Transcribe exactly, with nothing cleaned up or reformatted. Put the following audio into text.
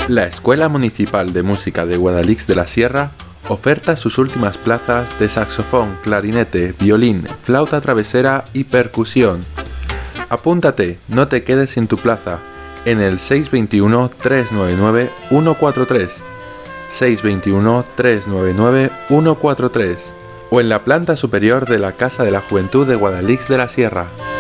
La Escuela Municipal de Música de Guadalix de la Sierra oferta sus últimas plazas de saxofón, clarinete, violín, flauta travesera y percusión. Apúntate, no te quedes sin tu plaza, en el seis dos uno, tres nueve nueve, uno cuatro tres, seis dos uno, tres nueve nueve, uno cuatro tres o en la planta superior de la Casa de la Juventud de Guadalix de la Sierra.